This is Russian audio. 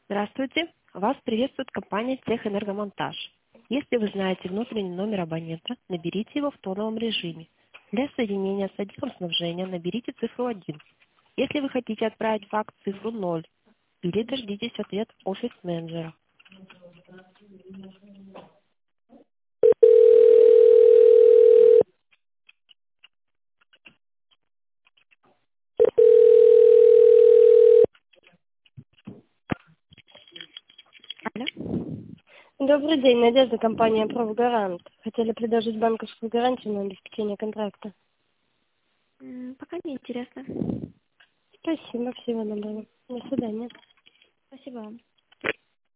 Здравствуйте. Вас приветствует компания «Техэнергомонтаж». Если вы знаете внутренний номер абонента, наберите его в тоновом режиме. Для соединения с отделом снабжения наберите цифру 1. Если вы хотите отправить факс, цифру 0. Или дождитесь ответ офис-менеджера. Алло. Добрый день, Надежда, компания «Профгарант». Хотели предложить банковскую гарантию на обеспечение контракта. Пока не интересно. Спасибо, всего доброго. До свидания. Спасибо вам.